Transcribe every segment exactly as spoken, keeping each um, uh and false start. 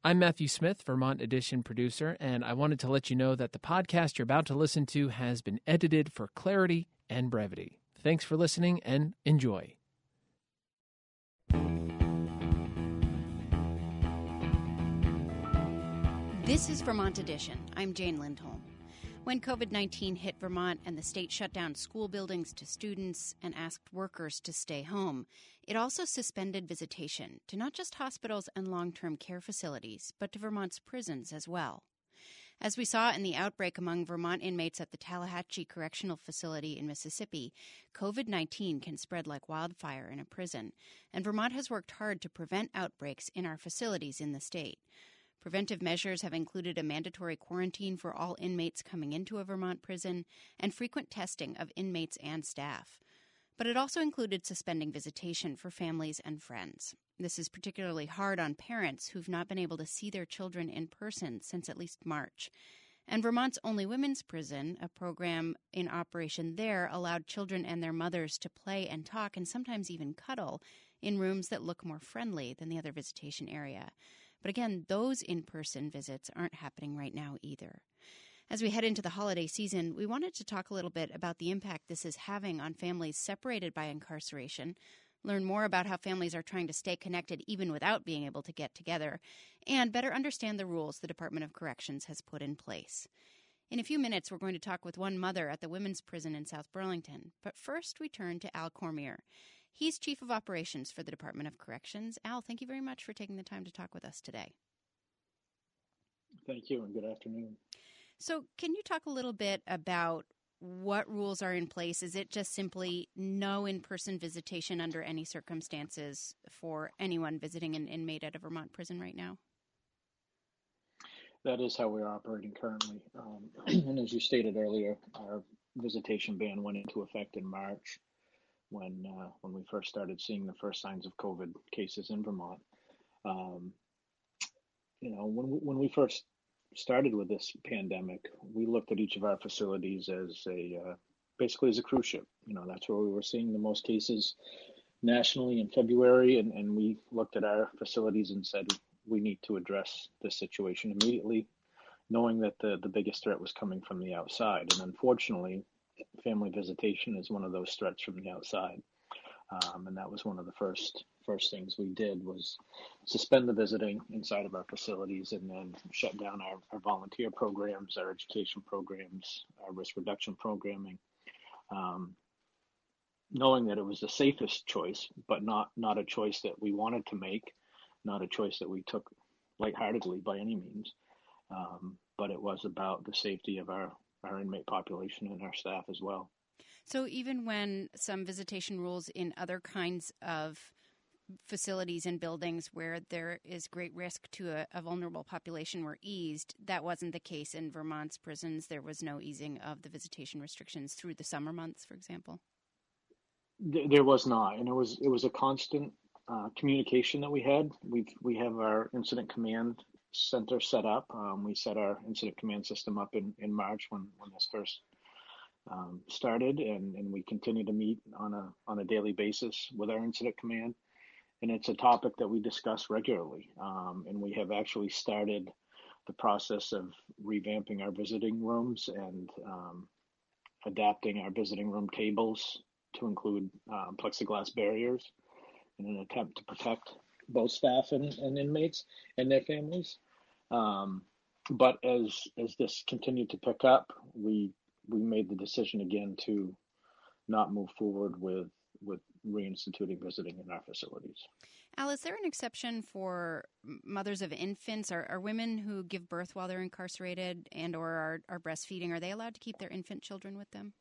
I'm Matthew Smith, Vermont Edition producer, and I wanted to let you know that the podcast you're about to listen to has been edited for clarity and brevity. Thanks for listening and enjoy. This is Vermont Edition. I'm Jane Lindholm. When covid nineteen hit Vermont and the state shut down school buildings to students and asked workers to stay home, it also suspended visitation to not just hospitals and long-term care facilities, but to Vermont's prisons as well. As we saw in the outbreak among Vermont inmates at the Tallahatchie Correctional Facility in Mississippi, covid nineteen can spread like wildfire in a prison, and Vermont has worked hard to prevent outbreaks in our facilities in the state. Preventive measures have included a mandatory quarantine for all inmates coming into a Vermont prison and frequent testing of inmates and staff. But it also included suspending visitation for families and friends. This is particularly hard on parents who've not been able to see their children in person since at least March. And Vermont's only women's prison, a program in operation there, allowed children and their mothers to play and talk and sometimes even cuddle in rooms that look more friendly than the other visitation area. But again, those in-person visits aren't happening right now either. As we head into the holiday season, we wanted to talk a little bit about the impact this is having on families separated by incarceration, learn more about how families are trying to stay connected even without being able to get together, and better understand the rules the Department of Corrections has put in place. In a few minutes, we're going to talk with one mother at the women's prison in South Burlington. But first, we turn to Al Cormier. He's Chief of Operations for the Department of Corrections. Al, thank you very much for taking the time to talk with us today. Thank you, and good afternoon. So can you talk a little bit about what rules are in place? Is it just simply no in-person visitation under any circumstances for anyone visiting an inmate at a Vermont prison right now? That is how we're operating currently. Um, and as you stated earlier, our visitation ban went into effect in March when uh, when we first started seeing the first signs of COVID cases in Vermont. Um, you know, when we, when we first started with this pandemic, we looked at each of our facilities as a uh, basically as a cruise ship. You know, that's where we were seeing the most cases nationally in February, and, and we looked at our facilities and said we need to address this situation immediately, knowing that the, the biggest threat was coming from the outside. And unfortunately, family visitation is one of those threats from the outside. Um, and that was one of the first first things we did was suspend the visiting inside of our facilities and then shut down our, our volunteer programs, our education programs, our risk reduction programming, um, knowing that it was the safest choice, but not, not a choice that we wanted to make, not a choice that we took lightheartedly by any means. Um, but it was about the safety of our, our inmate population and our staff as well. So even when some visitation rules in other kinds of facilities and buildings where there is great risk to a, a vulnerable population were eased, that wasn't the case in Vermont's prisons. There was no easing of the visitation restrictions through the summer months, for example? There was not, and it was it was a constant uh, communication that we had. We we have our incident command center set up. Um, we set our incident command system up in, in March when, when this first um, started, and, and we continue to meet on a on a daily basis with our incident command. And it's a topic that we discuss regularly. Um, and we have actually started the process of revamping our visiting rooms and um, adapting our visiting room tables to include um, plexiglass barriers in an attempt to protect both staff and, and inmates and their families. Um, but as as this continued to pick up, we we made the decision again to not move forward with with reinstituting visiting in our facilities. Al, is there an exception for mothers of infants? Are, are women who give birth while they're incarcerated and or are, are breastfeeding, are they allowed to keep their infant children with them?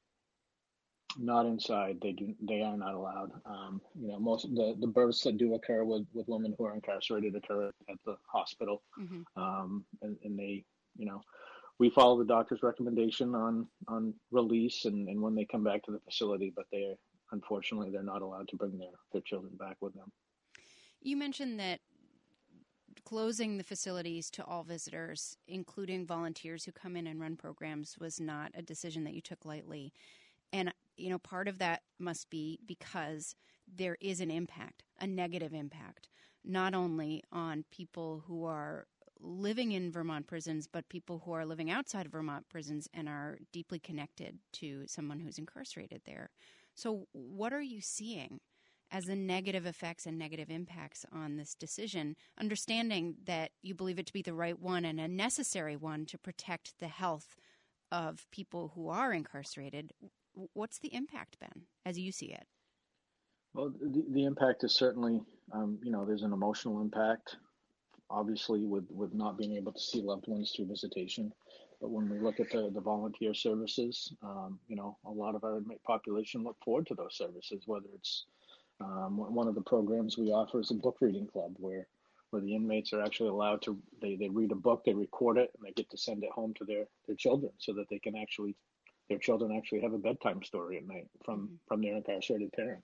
Not inside. They do. They are not allowed. Um, you know, most the, the births that do occur with, with women who are incarcerated occur at the hospital, mm-hmm. um, and, and they, you know, we follow the doctor's recommendation on on release and, and when they come back to the facility, but they're unfortunately they're not allowed to bring their, their children back with them. You mentioned that closing the facilities to all visitors, including volunteers who come in and run programs, was not a decision that you took lightly. And, you know, part of that must be because there is an impact, a negative impact, not only on people who are living in Vermont prisons, but people who are living outside of Vermont prisons and are deeply connected to someone who's incarcerated there. So what are you seeing as the negative effects and negative impacts on this decision, understanding that you believe it to be the right one and a necessary one to protect the health of people who are incarcerated? What's the impact been, as you see it? Well, the, the impact is certainly, um, you know, there's an emotional impact, obviously, with, with not being able to see loved ones through visitation. But when we look at the, the volunteer services, um, you know, a lot of our inmate population look forward to those services, whether it's um, one of the programs we offer is a book reading club where where the inmates are actually allowed to, they, they read a book, they record it, and they get to send it home to their, their children so that they can actually, their children actually have a bedtime story at night from, mm-hmm. from their incarcerated parent.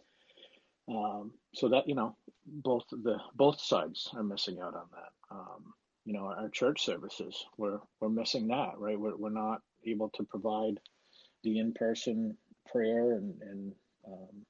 Um, so that, you know, both the both sides are missing out on that. Um, you know, our, our church services, we're we're missing that, right? We're we're not able to provide the in-person prayer and and, um,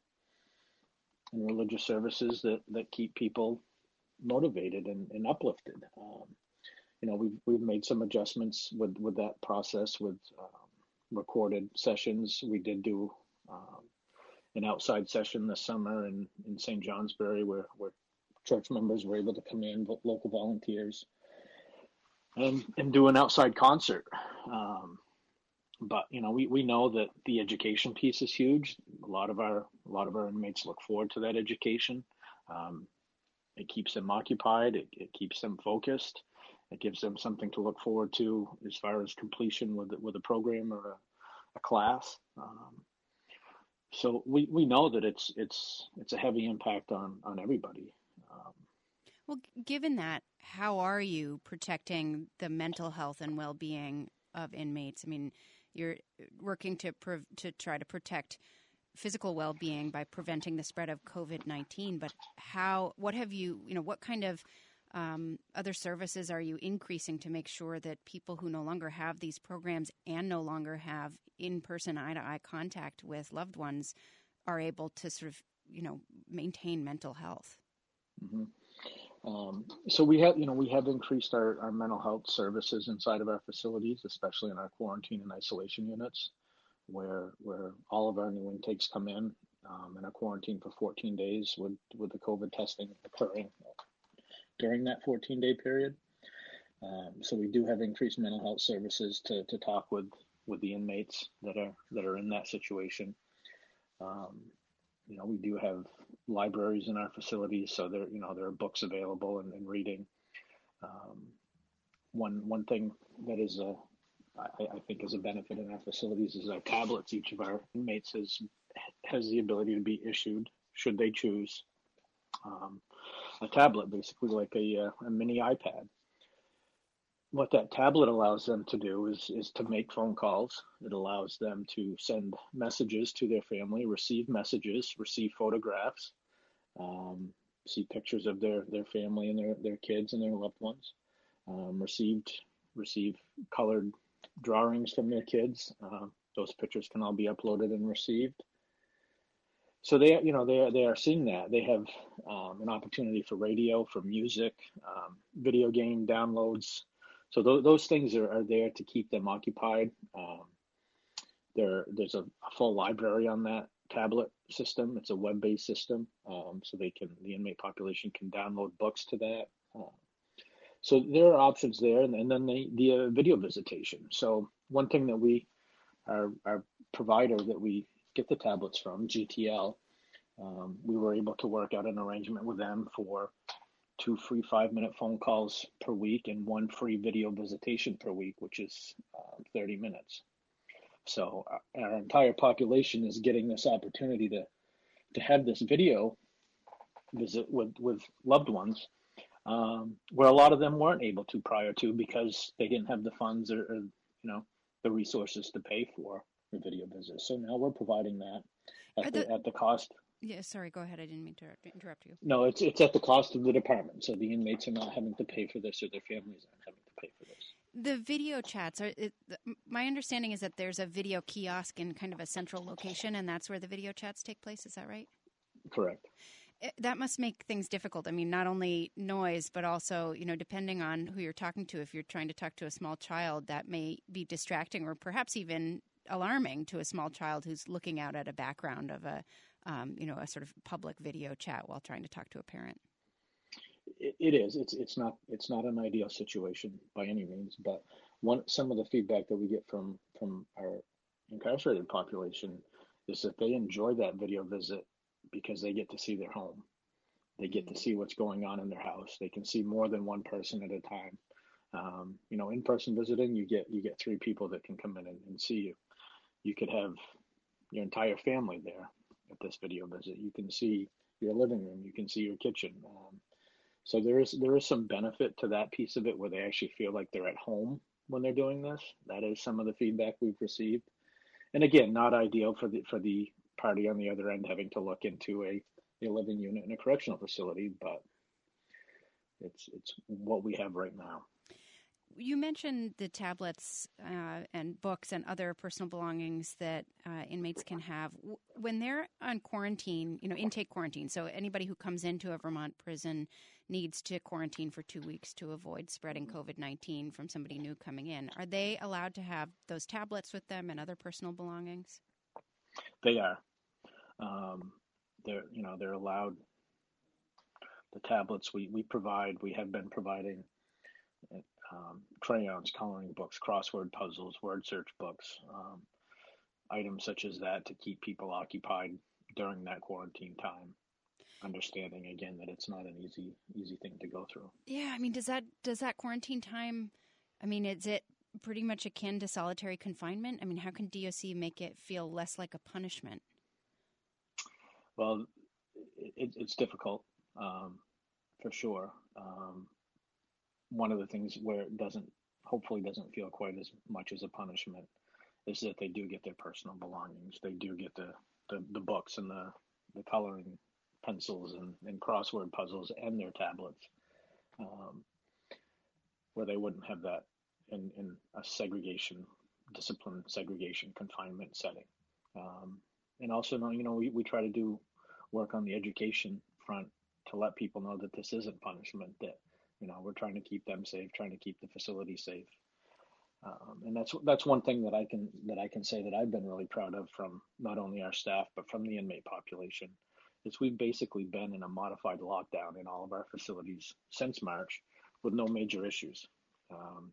and religious services that, that keep people motivated and, and uplifted. Um, you know, we've we've made some adjustments with, with that process with um, recorded sessions. We did do um, an outside session this summer in, in Saint Johnsbury where, where church members were able to come in, local volunteers, and, and do an outside concert. Um, but, you know, we, we know that the education piece is huge. A lot of our a lot of our inmates look forward to that education. Um, it keeps them occupied. It, it keeps them focused. It gives them something to look forward to as far as completion with, with a program or a, a class. Um, So we, we know that it's it's it's a heavy impact on, on everybody. Um, well, given that, how are you protecting the mental health and well-being of inmates? I mean, you're working to pre- to try to protect physical well-being by preventing the spread of COVID nineteen. But how? What have you? You know, what kind of um, other services are you increasing to make sure that people who no longer have these programs and no longer have in-person eye-to-eye contact with loved ones are able to sort of, you know, maintain mental health? Mm-hmm. Um, so we have, you know, we have increased our, our mental health services inside of our facilities, especially in our quarantine and isolation units, where where all of our new intakes come in um, and are quarantined for fourteen days with, with the COVID testing occurring during that fourteen-day period. Um, so we do have increased mental health services to, to talk with, with the inmates that are that are in that situation. Um, you know, we do have libraries in our facilities, so there you know there are books available and, and reading. Um, one one thing that is a I, I think is a benefit in our facilities is our tablets. Each of our inmates has has the ability to be issued, should they choose, um, a tablet, basically like a, a mini iPad. What that tablet allows them to do is is to make phone calls. It allows them to send messages to their family, receive messages, receive photographs, um, see pictures of their, their family and their, their kids and their loved ones, um, received receive colored drawings from their kids. Uh, those pictures can all be uploaded and received. So they, you know, they are, they are seeing that. They have um, an opportunity for radio, for music, um, video game downloads. So th- those things are, are there to keep them occupied. Um, there, there's a, a full library on that tablet system. It's a web-based system, um, so they can the inmate population can download books to that. Uh, so there are options there, and, and then the the uh, video visitation. So one thing that we, our our provider that we get the tablets from, G T L, um, we were able to work out an arrangement with them for two free five-minute phone calls per week and one free video visitation per week, which is uh, thirty minutes. So our, our entire population is getting this opportunity to to have this video visit with, with loved ones, um, where a lot of them weren't able to prior to because they didn't have the funds or, or you know the resources to pay for the video visits. So now we're providing that at the, the at the cost. Yeah, sorry, go ahead. I didn't mean to interrupt you. No, it's it's at the cost of the department. So the inmates are not having to pay for this, or their families aren't having to pay for this. The video chats, are it, my understanding is that there's a video kiosk in kind of a central location, and that's where the video chats take place. Is that right? Correct. That must make things difficult. I mean, not only noise, but also, you know, depending on who you're talking to, if you're trying to talk to a small child, that may be distracting or perhaps even alarming to a small child who's looking out at a background of a, um, you know, a sort of public video chat while trying to talk to a parent. It, it is. It's it's not it's not an ideal situation by any means, but one some of the feedback that we get from from our incarcerated population is that they enjoy that video visit because they get to see their home. They get to see what's going on in their house. They can see more than one person at a time. Um, you know, in-person visiting, you get you get three people that can come in and, and see you. You could have your entire family there at this video visit. You can see your living room. You can see your kitchen. Um, so there is there is some benefit to that piece of it where they actually feel like they're at home when they're doing this. That is some of the feedback we've received. And again, not ideal for the for the party on the other end having to look into a, a living unit in a correctional facility, but it's it's what we have right now. You mentioned the tablets uh, and books and other personal belongings that uh, inmates can have. When they're on quarantine, you know, intake quarantine, so anybody who comes into a Vermont prison needs to quarantine for two weeks to avoid spreading COVID nineteen from somebody new coming in. Are they allowed to have those tablets with them and other personal belongings? They are. Um, they're, you know, they're allowed the tablets we, we provide. We have been providing um, crayons, coloring books, crossword puzzles, word search books, um, items such as that to keep people occupied during that quarantine time. Understanding again that it's not an easy easy thing to go through. Yeah, I mean, does that does that quarantine time? I mean, is it pretty much akin to solitary confinement? I mean, how can D O C make it feel less like a punishment? Well, it, it's difficult, um, for sure. Um, one of the things where it doesn't, hopefully doesn't feel quite as much as a punishment is that they do get their personal belongings. They do get the, the, the books and the, the coloring pencils and, and crossword puzzles and their tablets, um, where they wouldn't have that in, in a segregation, discipline segregation confinement setting. Um, And also, you know, we, we try to do work on the education front to let people know that this isn't punishment, that, you know, we're trying to keep them safe, trying to keep the facility safe. Um, and that's that's one thing that I can that I can say that I've been really proud of from not only our staff, but from the inmate population, is we've basically been in a modified lockdown in all of our facilities since March with no major issues, um,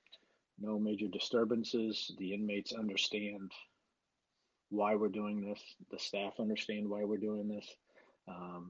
no major disturbances. The inmates understand why we're doing this. The staff understand why we're doing this. Um,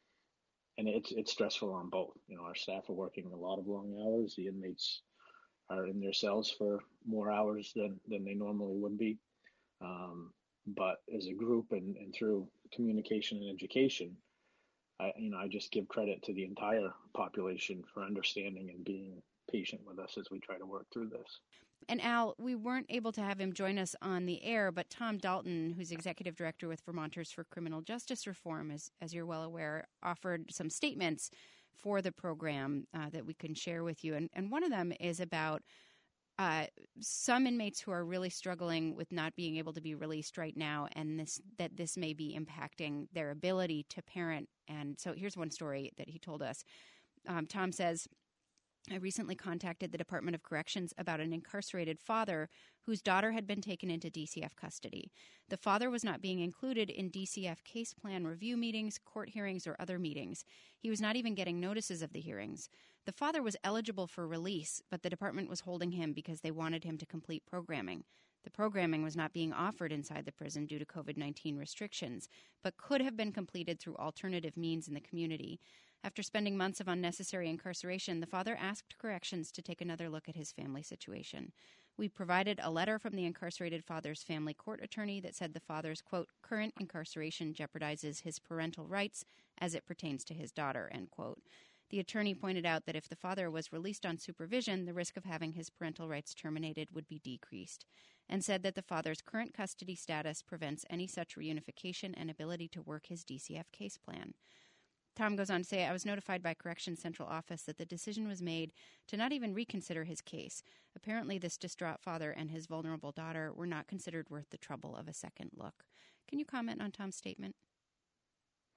and it's it's stressful on both. You know, our staff are working a lot of long hours. The inmates are in their cells for more hours than, than they normally would be. Um, but as a group and, and through communication and education, I, you know, I just give credit to the entire population for understanding and being patient with us as we try to work through this. And Al, we weren't able to have him join us on the air, but Tom Dalton, who's executive director with Vermonters for Criminal Justice Reform, as, as you're well aware, offered some statements for the program uh, that we can share with you. And, and one of them is about uh, some inmates who are really struggling with not being able to be released right now, and this that this may be impacting their ability to parent. And so here's one story that he told us. Um, Tom says, I recently contacted the Department of Corrections about an incarcerated father whose daughter had been taken into D C F custody. The father was not being included in D C F case plan review meetings, court hearings, or other meetings. He was not even getting notices of the hearings. The father was eligible for release, but the department was holding him because they wanted him to complete programming. The programming was not being offered inside the prison due to COVID nineteen restrictions, but could have been completed through alternative means in the community. After spending months of unnecessary incarceration, the father asked corrections to take another look at his family situation. We provided a letter from the incarcerated father's family court attorney that said the father's, quote, current incarceration jeopardizes his parental rights as it pertains to his daughter, end quote. The attorney pointed out that if the father was released on supervision, the risk of having his parental rights terminated would be decreased, and said that the father's current custody status prevents any such reunification and ability to work his D C F case plan. Tom goes on to say, I was notified by Corrections Central Office that the decision was made to not even reconsider his case. Apparently, this distraught father and his vulnerable daughter were not considered worth the trouble of a second look. Can you comment on Tom's statement?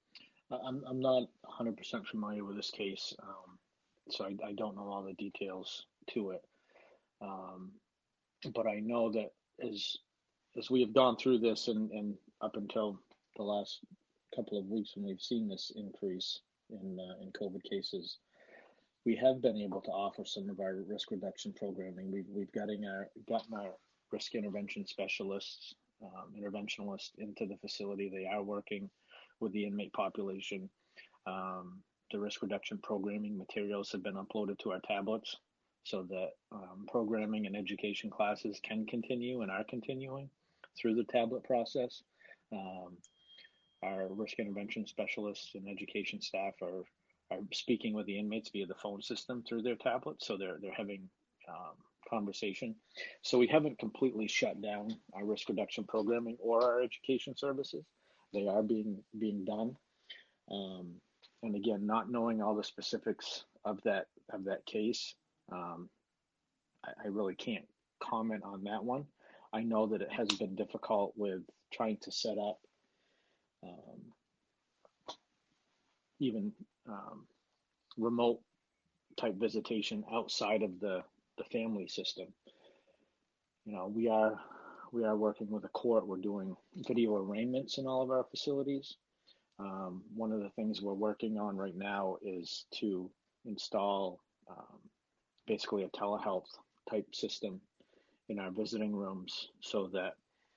I'm I'm not one hundred percent familiar with this case, um, so I, I don't know all the details to it. Um, but I know that as as we have gone through this and, and up until the last couple of weeks when we've seen this increase in uh, in COVID cases, we have been able to offer some of our risk reduction programming. We've we've gotten our gotten our risk intervention specialists, um, interventionalists into the facility. They are working with the inmate population. Um, the risk reduction programming materials have been uploaded to our tablets so that um, programming and education classes can continue and are continuing through the tablet process. Um, our risk intervention specialists and education staff are are speaking with the inmates via the phone system through their tablets, so they're they're having um, conversation. So we haven't completely shut down our risk reduction programming or our education services. They are being being done. Um, and again, not knowing all the specifics of that of that case, um, I, I really can't comment on that one. I know that it has been difficult with trying to set up um, even um, remote type visitation outside of the, the family system. You know, we are we are working with a court. We're doing video arraignments in all of our facilities. Um, one of the things we're working on right now is to install um, basically a telehealth type system in our visiting rooms so that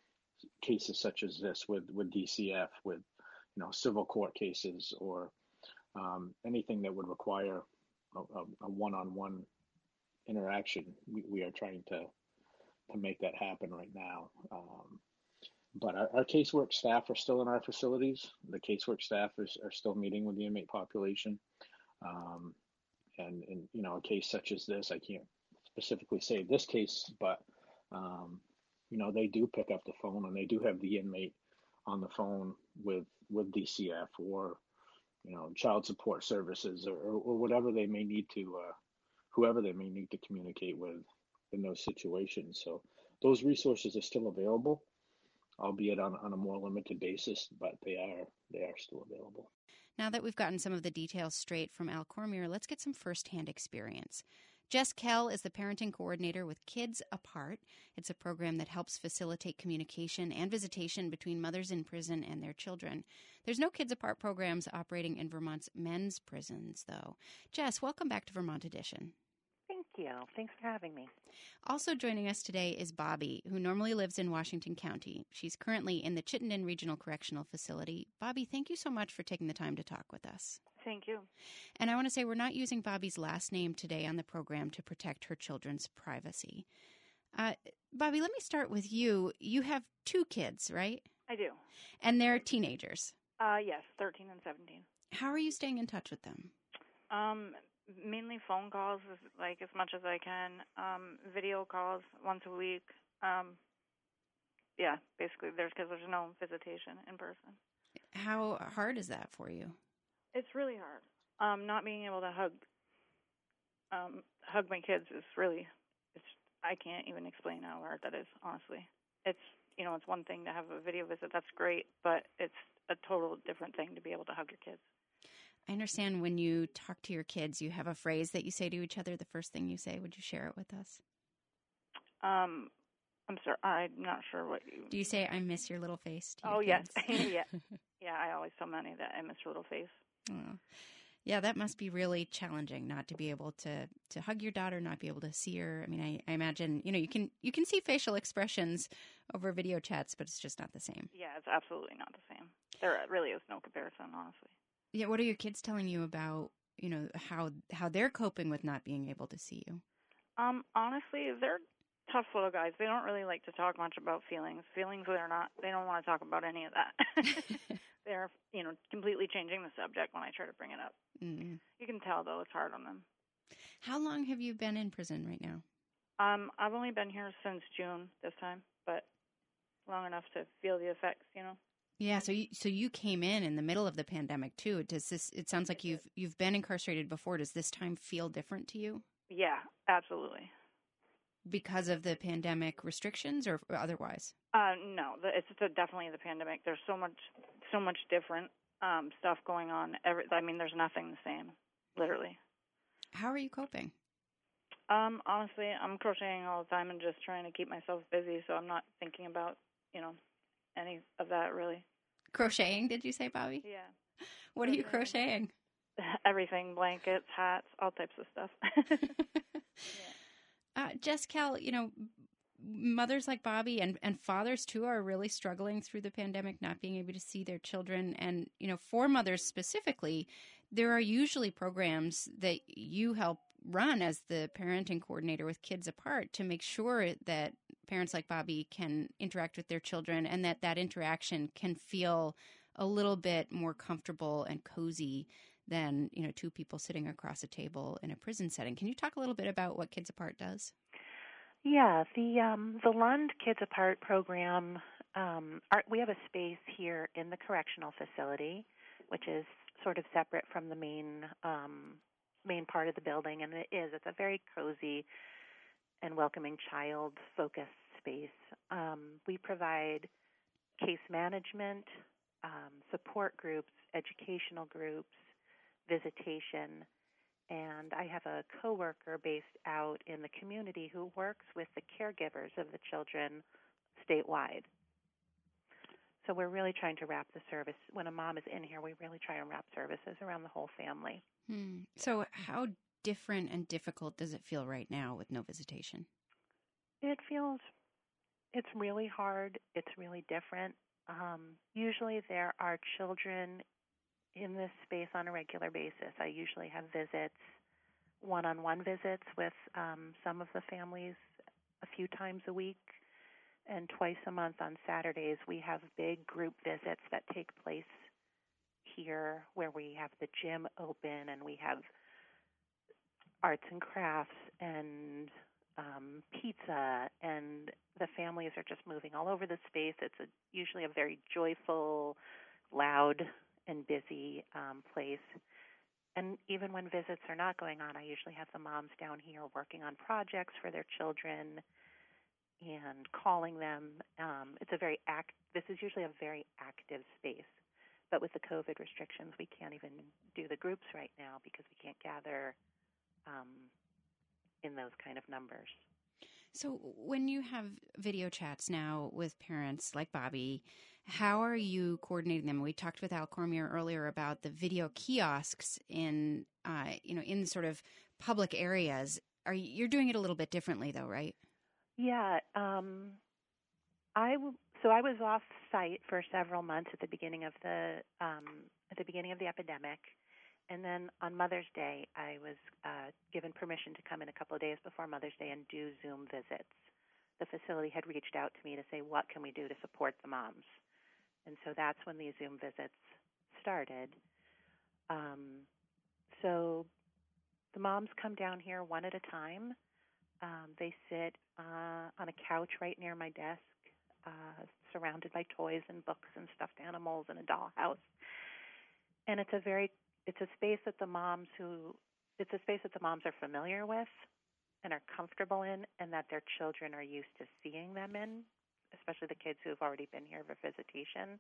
cases such as this with, with D C F, with you know civil court cases, or um, anything that would require a, a, a one-on-one interaction, we, we are trying to to make that happen right now. Um, but our, our casework staff are still in our facilities. The casework staff is, are still meeting with the inmate population. Um, and, and, you know, a case such as this, I can't specifically say this case, but, um, you know, they do pick up the phone and they do have the inmate on the phone with, with D C F or, you know, child support services or, or, or whatever they may need to, uh, whoever they may need to communicate with in those situations. So those resources are still available, albeit on, on a more limited basis, but they are they are still available. Now that we've gotten some of the details straight from Al Cormier, let's get some firsthand experience. Jess Kell is the parenting coordinator with Kids Apart. It's a program that helps facilitate communication and visitation between mothers in prison and their children. There's no Kids Apart programs operating in Vermont's men's prisons, though. Jess, welcome back to Vermont Edition. Thank you. Thanks for having me. Also joining us today is Bobby, who normally lives in Washington County. She's currently in the Chittenden Regional Correctional Facility. Bobby, thank you so much for taking the time to talk with us. Thank you. And I want to say we're not using Bobby's last name today on the program to protect her children's privacy. Uh, Bobby, let me start with you. You have two kids, right? I do. And they're teenagers. Uh, yes, thirteen and seventeen. How are you staying in touch with them? Um, mainly phone calls, like as much as I can. Um, video calls once a week. Um, yeah, basically, there's because there's no visitation in person. How hard is that for you? It's really hard. Um, not being able to hug, um, hug my kids is really. It's I can't even explain how hard that is. Honestly, it's you know it's one thing to have a video visit. That's great, but it's a total different thing to be able to hug your kids. I understand when you talk to your kids, you have a phrase that you say to each other, the first thing you say. Would you share it with us? Um, I'm sorry, I'm not sure what you... Do you say, I miss your little face to your Oh, kids? yes. yeah. Yeah, I always tell Manny that I miss your little face. Oh. Yeah, that must be really challenging, not to be able to, to hug your daughter, not be able to see her. I mean, I, I imagine, you know, you can you can see facial expressions over video chats, but it's just not the same. Yeah, it's absolutely not the same. There really is no comparison, honestly. Yeah, what are your kids telling you about, you know, how how they're coping with not being able to see you? Um, honestly, they're tough little guys. They don't really like to talk much about feelings. Feelings, they're not, they don't want to talk about any of that. They're, you know, completely changing the subject when I try to bring it up. Mm. You can tell, though, it's hard on them. How long have you been in prison right now? Um, I've only been here since June this time, but long enough to feel the effects, you know. Yeah, so you, so you came in in the middle of the pandemic too. Does this? It sounds like you've you've been incarcerated before. Does this time feel different to you? Yeah, absolutely. Because of the pandemic restrictions, or otherwise? Uh, no, the, it's the, definitely the pandemic. There's so much, so much different um, stuff going on. Every, I mean, there's nothing the same, literally. How are you coping? Um, honestly, I'm crocheting all the time and just trying to keep myself busy, so I'm not thinking about, you know, any of that really. Crocheting, did you say, Bobby? Yeah. What are you crocheting? Everything, blankets, hats, all types of stuff. yeah. uh, Jess, Cal, you know, mothers like Bobby and, and fathers too are really struggling through the pandemic, not being able to see their children. And, you know, for mothers specifically, there are usually programs that you help run as the parenting coordinator with Kids Apart to make sure that parents like Bobby can interact with their children and that that interaction can feel a little bit more comfortable and cozy than, you know, two people sitting across a table in a prison setting. Can you talk a little bit about what Kids Apart does? Yeah, the um, the Lund Kids Apart program, um, our, we have a space here in the correctional facility, which is sort of separate from the main um, main part of the building, and it is. It's a very cozy and welcoming child-focused space. Um, we provide case management, um, support groups, educational groups, visitation, and I have a coworker based out in the community who works with the caregivers of the children statewide. So we're really trying to wrap the service. When a mom is in here, we really try and wrap services around the whole family. Hmm. So how different and difficult does it feel right now with no visitation? It feels, it's really hard. It's really different. Um, usually there are children in this space on a regular basis. I usually have visits, one-on-one visits with um, some of the families a few times a week, and twice a month on Saturdays we have big group visits that take place here where we have the gym open and we have arts and crafts and um, pizza, and the families are just moving all over the space. It's a, usually a very joyful, loud, and busy um, place. And even when visits are not going on, I usually have the moms down here working on projects for their children and calling them. Um, it's a very act. This is usually a very active space. But with the COVID restrictions, we can't even do the groups right now because we can't gather um, in those kind of numbers. So when you have video chats now with parents like Bobby, how are you coordinating them? We talked with Al Cormier earlier about the video kiosks in, uh, you know, in sort of public areas. Are you, you're doing it a little bit differently, though, right? Yeah. Um, I w- so I was off site for several months at the beginning of the um, at the beginning of the epidemic. And then on Mother's Day, I was uh, given permission to come in a couple of days before Mother's Day and do Zoom visits. The facility had reached out to me to say, what can we do to support the moms? And so that's when these Zoom visits started. Um, so the moms come down here one at a time. Um, they sit uh, on a couch right near my desk, uh, surrounded by toys and books and stuffed animals and a dollhouse. And it's a very It's a space that the moms who it's a space that the moms are familiar with and are comfortable in, and that their children are used to seeing them in, especially the kids who have already been here for visitation.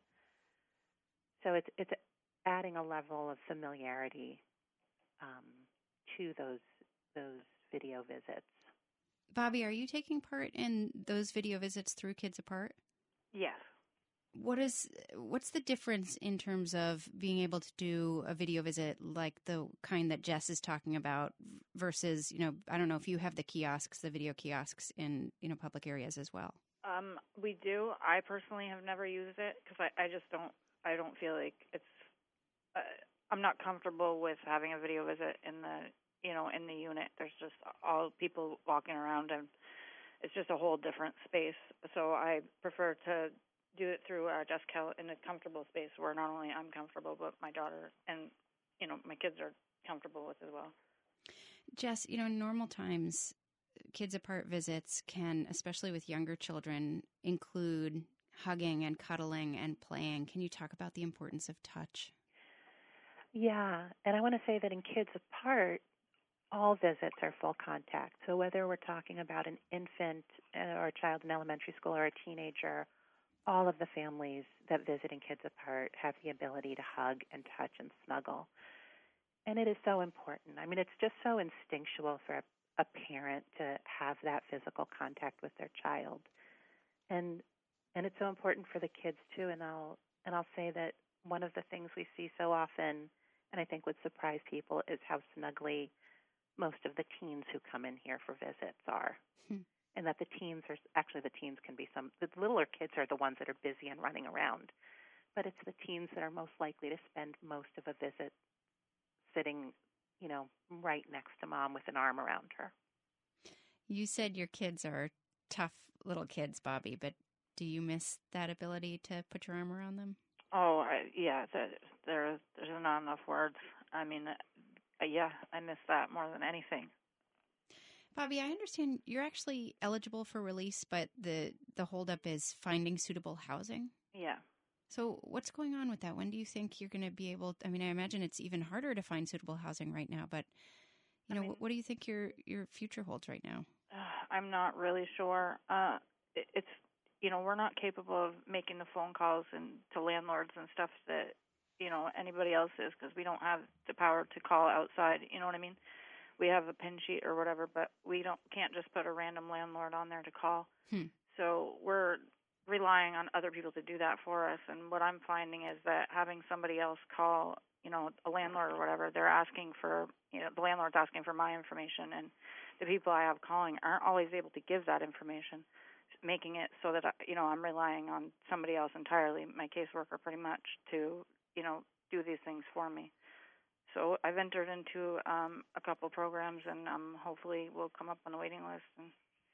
So it's it's adding a level of familiarity um, to those those video visits. Bobby, are you taking part in those video visits through Kids Apart? Yes. What is what's the difference in terms of being able to do a video visit like the kind that Jess is talking about versus, you know, I don't know if you have the kiosks, the video kiosks in, you know, public areas as well. Um, we do. I personally have never used it because I, I just don't. I don't feel like it's. Uh, I'm not comfortable with having a video visit in the, you know, in the unit. There's just all people walking around, and it's just a whole different space. So I prefer to do it through uh, Jess Cal in a comfortable space where not only I'm comfortable, but my daughter and, you know, my kids are comfortable with as well. Jess, you know, in normal times, Kids Apart visits can, especially with younger children, include hugging and cuddling and playing. Can you talk about the importance of touch? Yeah, and I want to say that in Kids Apart, all visits are full contact. So whether we're talking about an infant or a child in elementary school or a teenager, all of the families that visit in Kids Apart have the ability to hug and touch and snuggle. And it is so important. I mean, it's just so instinctual for a, a parent to have that physical contact with their child. And and it's so important for the kids too. And I'll and I'll say that one of the things we see so often, and I think would surprise people, is how snuggly most of the teens who come in here for visits are. Hmm. And that the teens are, actually the teens can be some, the littler kids are the ones that are busy and running around. But it's the teens that are most likely to spend most of a visit sitting, you know, right next to mom with an arm around her. You said your kids are tough little kids, Bobby, but do you miss that ability to put your arm around them? Oh, I, yeah, there, there, there's not enough words. I mean, uh, yeah, I miss that more than anything. Bobby, I understand you're actually eligible for release, but the, the holdup is finding suitable housing? Yeah. So what's going on with that? When do you think you're going to be able to, I mean, I imagine it's even harder to find suitable housing right now, but, you know, I mean, what, what do you think your, your future holds right now? Uh, I'm not really sure. Uh, it, it's, you know, we're not capable of making the phone calls and to landlords and stuff that, you know, anybody else is, because we don't have the power to call outside, you know what I mean? We have a pin sheet or whatever, but we don't can't just put a random landlord on there to call. Hmm. So we're relying on other people to do that for us. And what I'm finding is that having somebody else call, you know, a landlord or whatever, they're asking for, you know, the landlord's asking for my information, and the people I have calling aren't always able to give that information, making it so that, you know, I'm relying on somebody else entirely, my caseworker pretty much, to, you know, do these things for me. So I've entered into um, a couple programs, and um, hopefully we'll come up on the waiting list and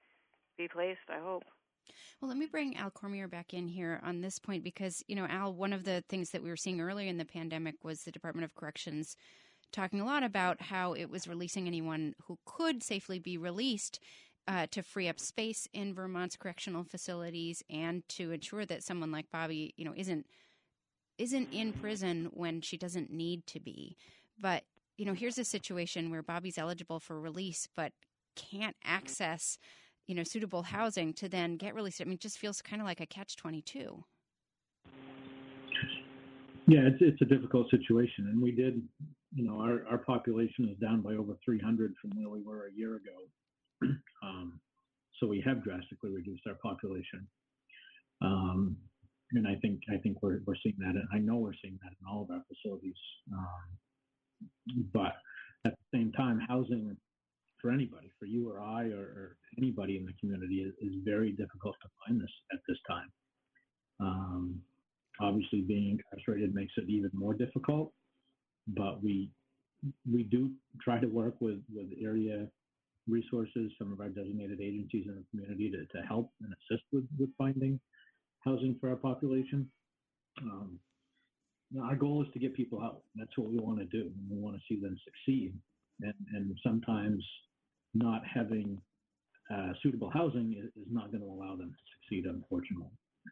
be placed, I hope. Well, let me bring Al Cormier back in here on this point because, you know, Al, one of the things that we were seeing earlier in the pandemic was the Department of Corrections talking a lot about how it was releasing anyone who could safely be released uh, to free up space in Vermont's correctional facilities and to ensure that someone like Bobby, you know, isn't isn't in prison when she doesn't need to be. But, you know, here's a situation where Bobby's eligible for release but can't access, you know, suitable housing to then get released. I mean, it just feels kind of like a catch twenty-two. Yeah, it's it's a difficult situation. And we did, you know, our, our population is down by over three hundred from where we were a year ago. um, so we have drastically reduced our population. Um, and I think I think we're we're seeing that. I know we're seeing that in all of our facilities. Um, But at the same time, housing for anybody, for you or I or, or anybody in the community is, is very difficult to find this at this time. Um, obviously, being incarcerated makes it even more difficult, but we we do try to work with, with area resources, some of our designated agencies in the community to, to help and assist with, with finding housing for our population. Um, Our goal is to get people out. That's what we want to do. We want to see them succeed. And, and sometimes not having uh, suitable housing is, is not going to allow them to succeed, unfortunately.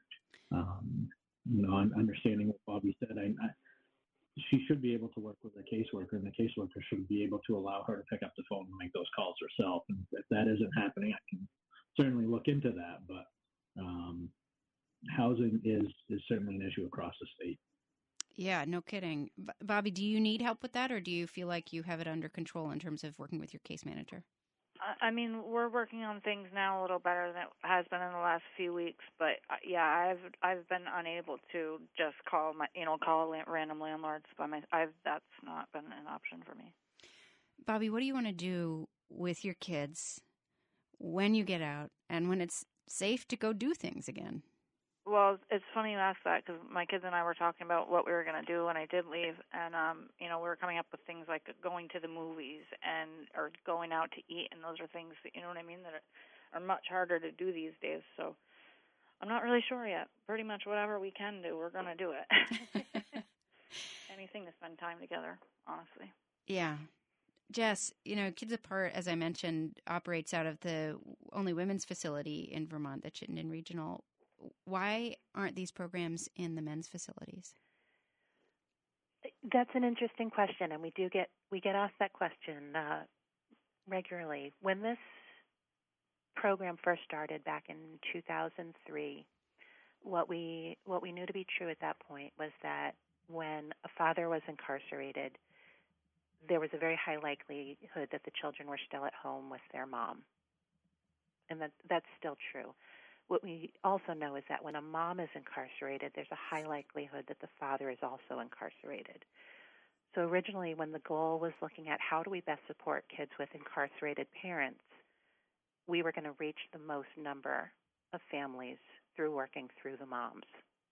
Um, you know, I'm understanding what Bobby said. I, I, she should be able to work with a caseworker, and the caseworker should be able to allow her to pick up the phone and make those calls herself. And if that isn't happening, I can certainly look into that. But um, housing is, is certainly an issue across the state. Yeah, no kidding. B- Bobby, do you need help with that, or do you feel like you have it under control in terms of working with your case manager? I mean, we're working on things now a little better than it has been in the last few weeks. But uh, yeah, I've I've been unable to just call my you know call random landlords by my. I've that's not been an option for me. Bobby, what do you want to do with your kids when you get out and when it's safe to go do things again? Well, it's funny you ask that because my kids and I were talking about what we were going to do when I did leave, and um, you know, we were coming up with things like going to the movies and or going out to eat, and those are things that, you know what I mean, that are, are much harder to do these days. So I'm not really sure yet. Pretty much whatever we can do, we're going to do it. Anything to spend time together, honestly. Yeah. Jess, you know, Kids Apart, as I mentioned, operates out of the only women's facility in Vermont, the Chittenden Regional. Why aren't these programs in the men's facilities? That's an interesting question, and we do get we get asked that question uh, regularly. When this program first started back in two thousand three, what we what we knew to be true at that point was that when a father was incarcerated, there was a very high likelihood that the children were still at home with their mom. And that that's still true. What we also know is that when a mom is incarcerated, there's a high likelihood that the father is also incarcerated. So originally, when the goal was looking at how do we best support kids with incarcerated parents, we were going to reach the most number of families through working through the moms.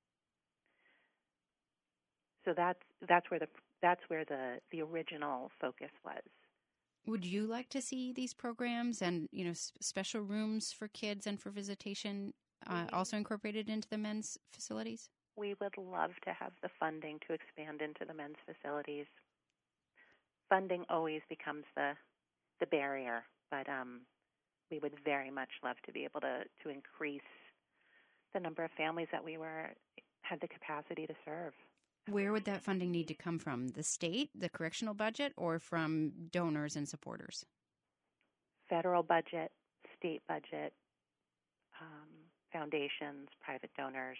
So that's that's where the that's where the, the original focus was. Would you like to see these programs and, you know, s- special rooms for kids and for visitation uh, also incorporated into the men's facilities? We would love to have the funding to expand into the men's facilities. Funding always becomes the the barrier, but um, we would very much love to be able to, to increase the number of families that we were had the capacity to serve. Where would that funding need to come from? The state, the correctional budget, or from donors and supporters? Federal budget, state budget, um, foundations, private donors.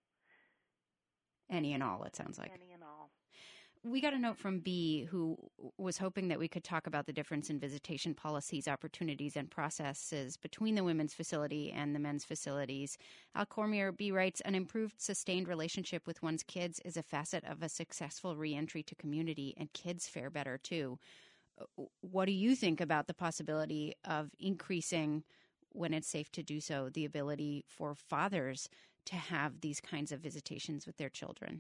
Any and all, it sounds like. Any and all. We got a note from B, who was hoping that we could talk about the difference in visitation policies, opportunities, and processes between the women's facility and the men's facilities. Al Cormier, B writes, an improved, sustained relationship with one's kids is a facet of a successful reentry to community, and kids fare better, too. What do you think about the possibility of increasing, when it's safe to do so, the ability for fathers to have these kinds of visitations with their children?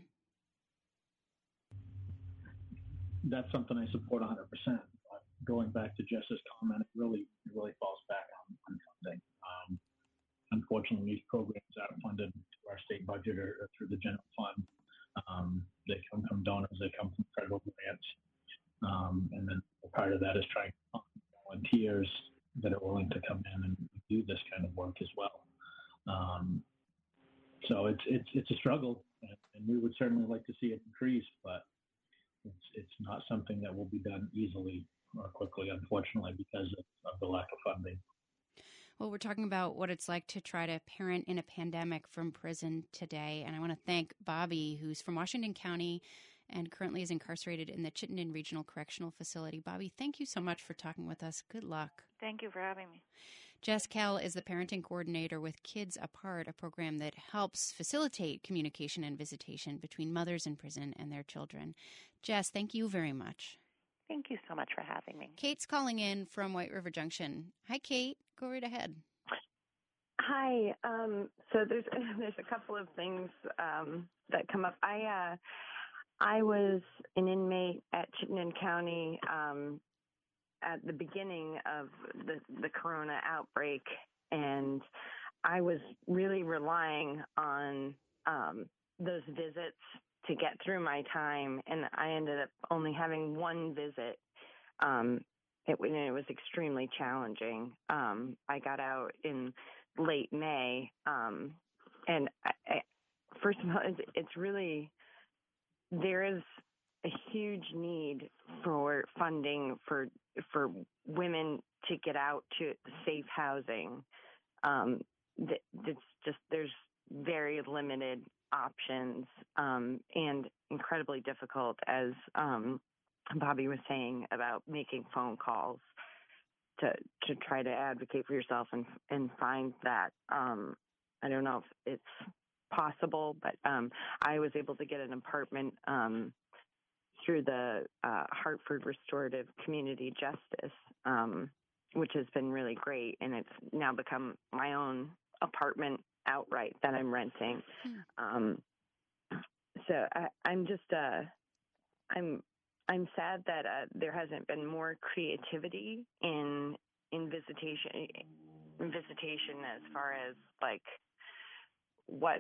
That's something I support one hundred percent. But going back to Jess's comment, it really, it really falls back on, on funding. Um, unfortunately, these programs aren't funded through our state budget or, or through the general fund. Um, they come from donors, they come from federal grants. Um, and then part of that is trying to find volunteers that are willing to come in and do this kind of work as well. Um, so it's, it's, it's a struggle, and, and we would certainly like to see it increase, but It's, it's not something that will be done easily or quickly, unfortunately, because of, of the lack of funding. Well, we're talking about what it's like to try to parent in a pandemic from prison today. And I want to thank Bobby, who's from Washington County and currently is incarcerated in the Chittenden Regional Correctional Facility. Bobby, thank you so much for talking with us. Good luck. Thank you for having me. Jess Kell is the parenting coordinator with Kids Apart, a program that helps facilitate communication and visitation between mothers in prison and their children. Jess, thank you very much. Thank you so much for having me. Kate's calling in from White River Junction. Hi, Kate. Go right ahead. Hi. Um, so there's there's a couple of things um, that come up. I uh, I was an inmate at Chittenden County um, at the beginning of the, the corona outbreak, and I was really relying on um, those visits to get through my time, and I ended up only having one visit. Um, it, it was extremely challenging. Um, I got out in late May, um, and I, I, first of all, it's, it's really, there is a huge need for funding for for women to get out to safe housing. Um, it's just, there's very limited options um, and incredibly difficult, as um, Bobby was saying, about making phone calls to to try to advocate for yourself and and find that. Um, I don't know if it's possible, but um, I was able to get an apartment um, through the uh, Hartford Restorative Community Justice, um, which has been really great, and it's now become my own apartment outright that I'm renting. Hmm. Um, so I, I'm just, uh, I'm, I'm sad that uh, there hasn't been more creativity in in visitation, in visitation as far as like what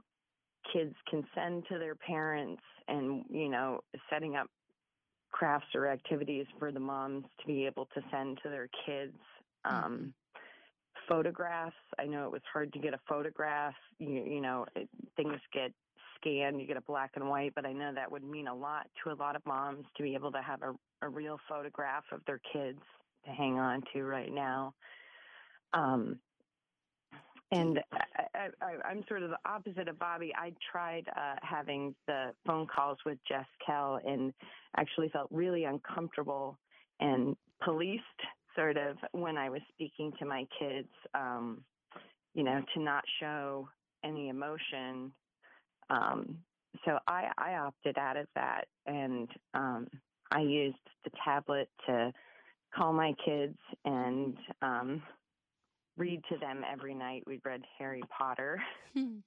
kids can send to their parents, and you know, setting up crafts or activities for the moms to be able to send to their kids. Um, mm-hmm. Photographs. I know it was hard to get a photograph. You, you know, it, things get scanned. You get a black and white, but I know that would mean a lot to a lot of moms to be able to have a, a real photograph of their kids to hang on to right now. Um, And I, I, I'm sort of the opposite of Bobby. I tried uh, having the phone calls with Jess Kell and actually felt really uncomfortable and policed sort of when I was speaking to my kids, um, you know, to not show any emotion. Um, so I, I opted out of that, and um, I used the tablet to call my kids and um, read to them every night. We read Harry Potter. um,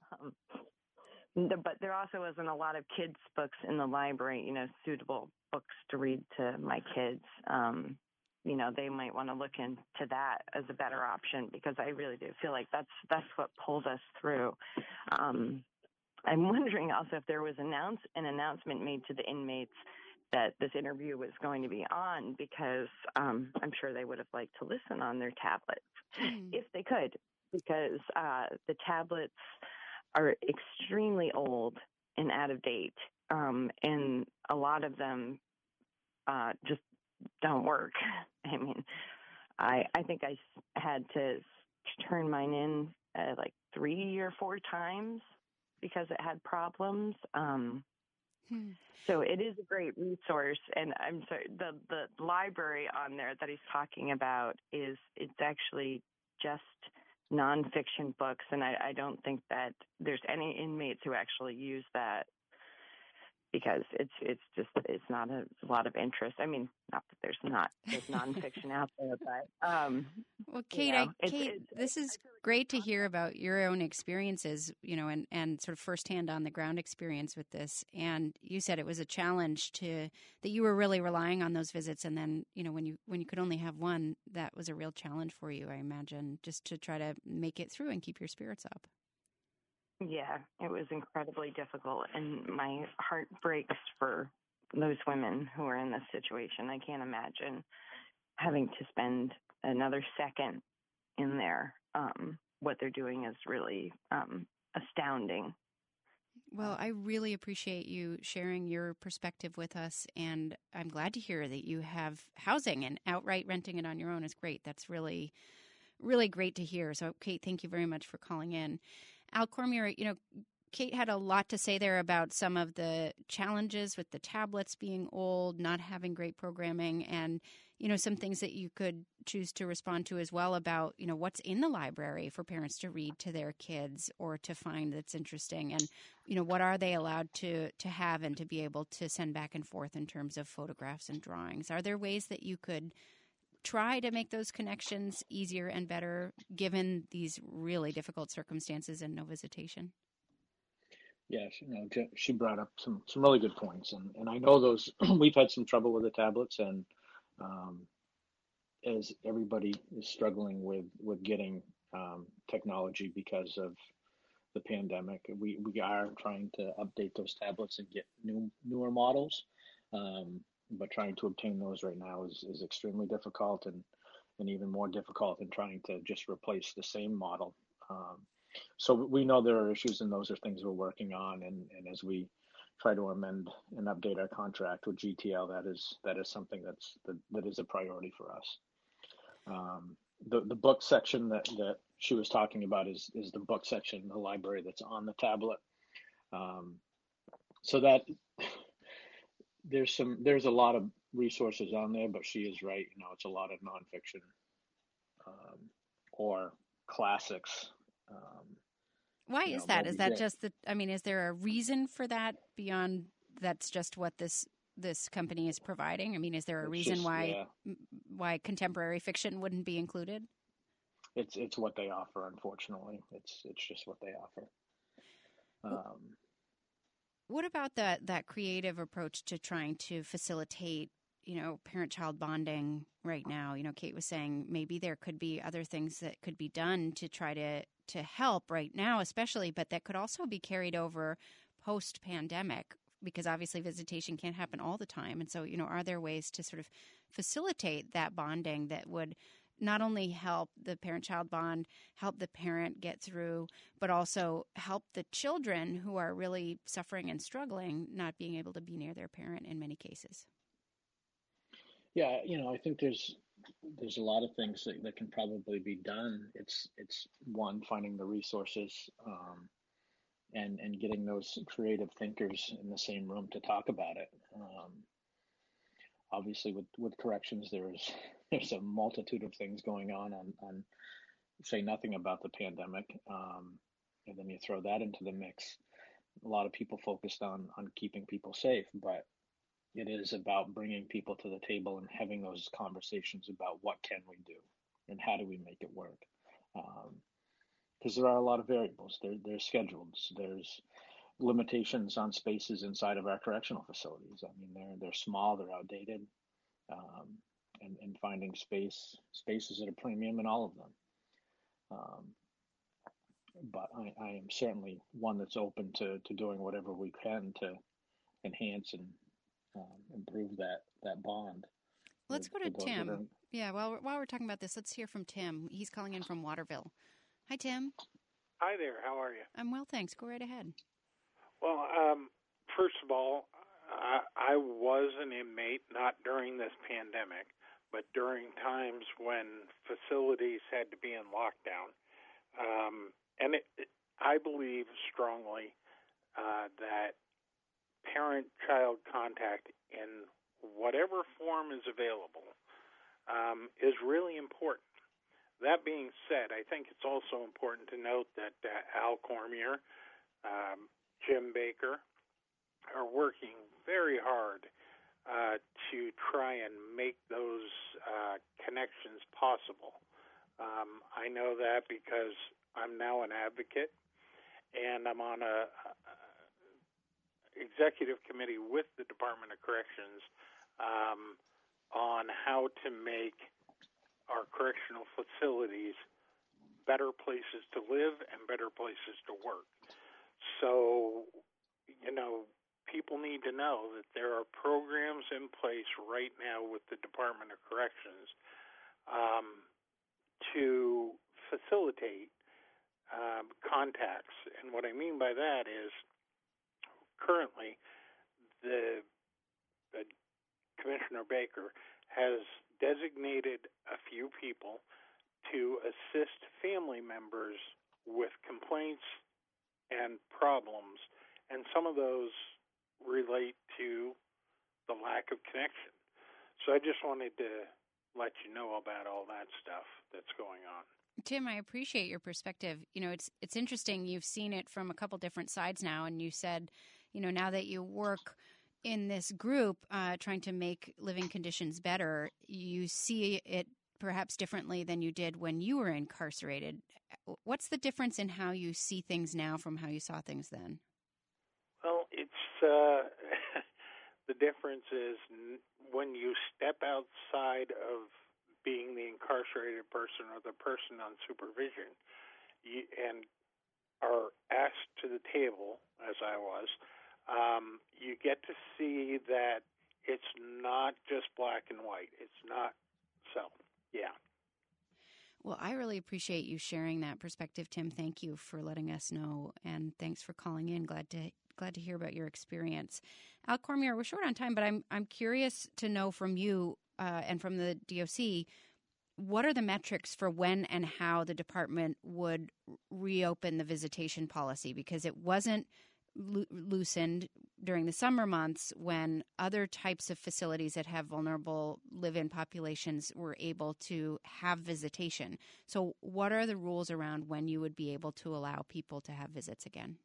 the, but there also wasn't a lot of kids' books in the library, you know, suitable books to read to my kids. Um, you know, they might want to look into that as a better option, because I really do feel like that's that's what pulled us through. Um, I'm wondering also if there was announce, an announcement made to the inmates that this interview was going to be on, because um, I'm sure they would have liked to listen on their tablets mm. if they could, because uh, the tablets are extremely old and out of date, um, and a lot of them uh, just don't work. I mean, I I think I had to turn mine in uh, like three or four times because it had problems. Um, hmm. So it is a great resource, and I'm sorry, the the library on there that he's talking about is it's actually just nonfiction books, and I, I don't think that there's any inmates who actually use that, because it's it's just it's not a, a lot of interest. I mean, not that there's not there's nonfiction out there, but um, well, Kate, you know, I, it's, Kate, it's, this it's, is great to hear about your own experiences, you know, and, and sort of firsthand on the ground experience with this. And you said it was a challenge to that you were really relying on those visits, and then you know when you when you could only have one, that was a real challenge for you, I imagine, just to try to make it through and keep your spirits up. Yeah, it was incredibly difficult, and my heart breaks for those women who are in this situation. I can't imagine having to spend another second in there. Um, what they're doing is really um, astounding. Well, I really appreciate you sharing your perspective with us, and I'm glad to hear that you have housing, and outright renting it on your own is great. That's really, really great to hear. So, Kate, thank you very much for calling in. Al Cormier, you know, Kate had a lot to say there about some of the challenges with the tablets being old, not having great programming, and, you know, some things that you could choose to respond to as well about, you know, what's in the library for parents to read to their kids or to find that's interesting. And, you know, what are they allowed to, to have and to be able to send back and forth in terms of photographs and drawings? Are there ways that you could try to make those connections easier and better given these really difficult circumstances and no visitation? Yeah, she, you know, she brought up some, some really good points, and, and I know those, we've had some trouble with the tablets, and um, as everybody is struggling with, with getting um, technology because of the pandemic, we, we are trying to update those tablets and get new newer models. Um, but trying to obtain those right now is, is extremely difficult, and, and even more difficult than trying to just replace the same model. Um, so we know there are issues, and those are things we're working on. And, and as we try to amend and update our contract with G T L, that is that is something that's that, that is a priority for us. Um, the the book section that, that she was talking about is is the book section in the library that's on the tablet. Um, so that. There's some, there's a lot of resources on there, but she is right. You know, it's a lot of nonfiction um, or classics. Um, Why is know, that? Is that Great. just the? I mean, is there a reason for that beyond that's just what this this company is providing? I mean, is there a It's reason just, why yeah. why contemporary fiction wouldn't be included? It's it's what they offer. Unfortunately, it's it's just what they offer. Um, What about that that creative approach to trying to facilitate, you know, parent-child bonding right now? You know, Kate was saying maybe there could be other things that could be done to try to to help right now, especially, but that could also be carried over post-pandemic, because obviously visitation can't happen all the time. And so, you know, are there ways to sort of facilitate that bonding that would not only help the parent-child bond, help the parent get through, but also help the children who are really suffering and struggling, not being able to be near their parent in many cases? yeah, you know, I think there's there's a lot of things that, that can probably be done. It's it's one, finding the resources, um, and and getting those creative thinkers in the same room to talk about it. Um, obviously, with with corrections, there's there's a multitude of things going on on on say nothing about the pandemic, um, and then you throw that into the mix. A lot of people focused on on keeping people safe, but it is about bringing people to the table and having those conversations about what can we do and how do we make it work. Because um, there are a lot of variables. There, there's schedules. There's limitations on spaces inside of our correctional facilities. I mean, they're they're small. They're outdated. Um, and, and finding space spaces at a premium in all of them. Um, but I, I am certainly one that's open to, to doing whatever we can to enhance and um, improve that, that bond. Let's with, go to with Tim. are... Yeah, while we're, while we're talking about this, let's hear from Tim. He's calling in from Waterville. Hi, Tim. Hi there. How are you? I'm well, thanks. Go right ahead. Well, um, first of all, I, I was an inmate, not during this pandemic, but during times when facilities had to be in lockdown. Um, and it, it, I believe strongly uh, that parent-child contact in whatever form is available um, is really important. That being said, I think it's also important to note that uh, Al Cormier, um, Jim Baker are working very hard uh, to try and make those uh, connections possible. Um, I know that because I'm now an advocate, and I'm on a, a executive committee with the Department of Corrections um, on how to make our correctional facilities better places to live and better places to work. So, you know, people need to know that there are programs in place right now with the Department of Corrections um, to facilitate um, contacts. And what I mean by that is currently the, the Commissioner Baker has designated a few people to assist family members with complaints and problems, and some of those relate to the lack of connection. So I just wanted to let you know about all that stuff that's going on. Tim, I appreciate your perspective. You know, it's it's interesting. You've seen it from a couple different sides now, and you said, you know, now that you work in this group uh, trying to make living conditions better, you see it perhaps differently than you did when you were incarcerated. What's the difference in how you see things now from how you saw things then? Well, it's uh, the difference is when you step outside of being the incarcerated person or the person on supervision you, and are asked to the table, as I was, um, you get to see that it's not just black and white. It's not so, yeah. Well, I really appreciate you sharing that perspective, Tim. Thank you for letting us know, and thanks for calling in. Glad to glad to hear about your experience. Al Cormier, we're short on time, but I'm I'm curious to know from you uh, and from the D O C, what are the metrics for when and how the department would reopen the visitation policy? Because it wasn't lo- loosened during the summer months when other types of facilities that have vulnerable live-in populations were able to have visitation. So what are the rules around when you would be able to allow people to have visits again?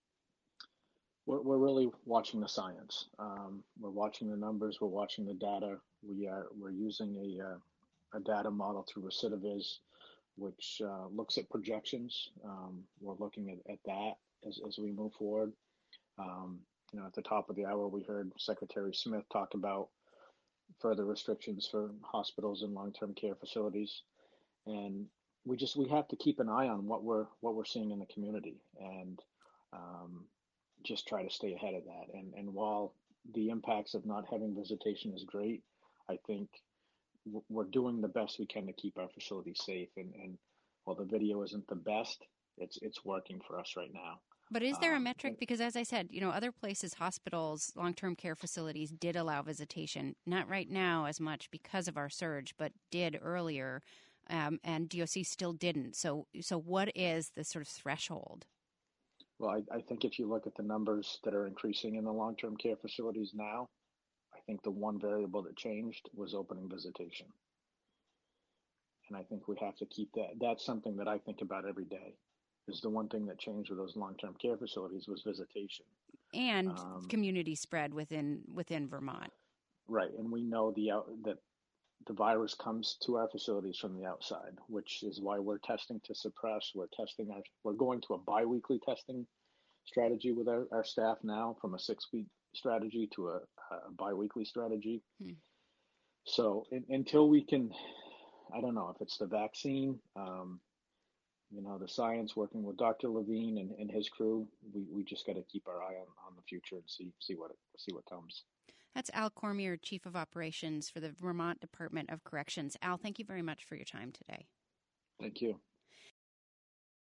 We're, we're really watching the science. Um, we're watching the numbers. We're watching the data. We are we're using a uh, a data model through Recidiviz, which uh, looks at projections. Um, we're looking at, at that as, as we move forward. Um, you know, at the top of the hour, we heard Secretary Smith talk about further restrictions for hospitals and long-term care facilities, and we just we have to keep an eye on what we're what we're seeing in the community, and um, just try to stay ahead of that. And and while the impacts of not having visitation is great, I think we're doing the best we can to keep our facilities safe. And, and while the video isn't the best, it's it's working for us right now. But is there a Um, metric? Because as I said, you know, other places, hospitals, long-term care facilities did allow visitation. Not right now as much because of our surge, but did earlier, um, and D O C still didn't. So, so what is the sort of threshold? Well, I, I think if you look at the numbers that are increasing in the long-term care facilities now, I think the one variable that changed was opening visitation. And I think we have to keep that. That's something that I think about every day. Is the one thing that changed with those long-term care facilities was visitation. And Um, community spread within within Vermont. Right, and we know the out, that the virus comes to our facilities from the outside, which is why we're testing to suppress. We're testing our. We're going to a biweekly testing strategy with our, our staff now, from a six-week strategy to a, a biweekly strategy. Hmm. So in, until we can, I don't know if it's the vaccine. Um, You know, the science, working with Doctor Levine and, and his crew, we, we just got to keep our eye on, on the future and see see what see what comes. That's Al Cormier, Chief of Operations for the Vermont Department of Corrections. Al, thank you very much for your time today. Thank you.